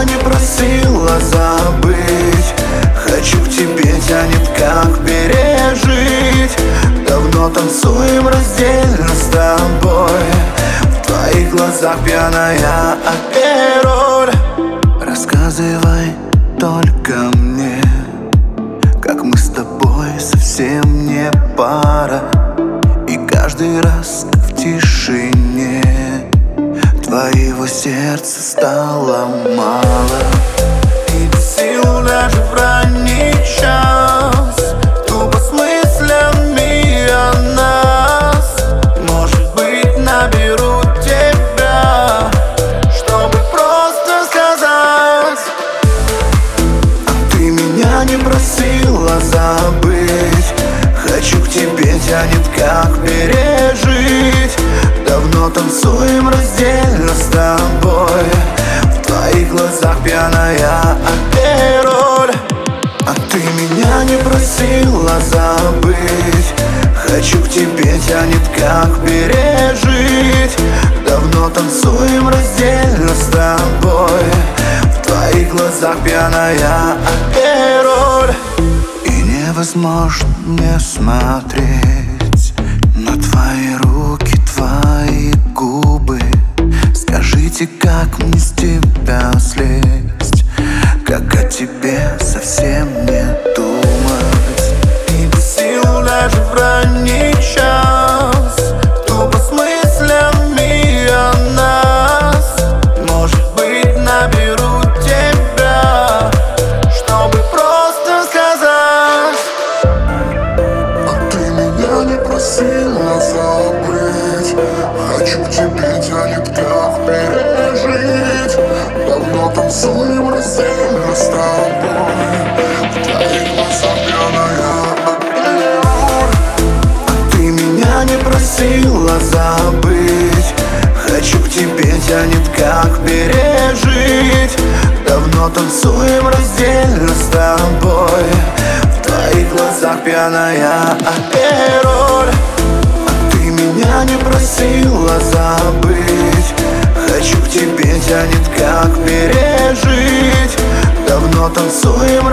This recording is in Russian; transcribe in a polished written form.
меня не просила забыть. Хочу к тебе, тянет как пережить. Давно танцуем раздельно с тобой. В твоих глазах пьяная роль. Рассказывай только мне, как мы с тобой совсем не пара. И каждый раз, как в тишине, твоего сердца стало мало. И без сил даже хранить час, тупо с мыслями о нас. Может быть, наберу тебя, чтобы просто сказать: а ты меня не просила забыть. Хочу к тебе, тянет как пережить. Давно танцуем раздельно с тобой. В твоих глазах пьяная роль. А ты меня не просила забыть. Хочу к тебе, тянет как пережить. Давно танцуем раздельно с тобой. В твоих глазах пьяная роль. И невозможно не смотреть на твои руки, твои губы. Скажите, как мне с тебя слезть, как о тебе совсем не думать. И без сил даже хранить час, тупо с мыслями о нас. Может быть, наберу тебя, чтобы просто сказать: а ты меня не просила забыть. Хочу к тебе, тянет как пережить. Давно танцуем раздельно с тобой. В твоих глазах пьяная роль. а ты меня не просила забыть. Хочу к тебе, тянет как пережить. Давно танцуем раздельно с тобой. В твоих глазах пьяная роль. А ты меня не просила забыть. Хочу к тебе, тянет как пережить. Давно танцуем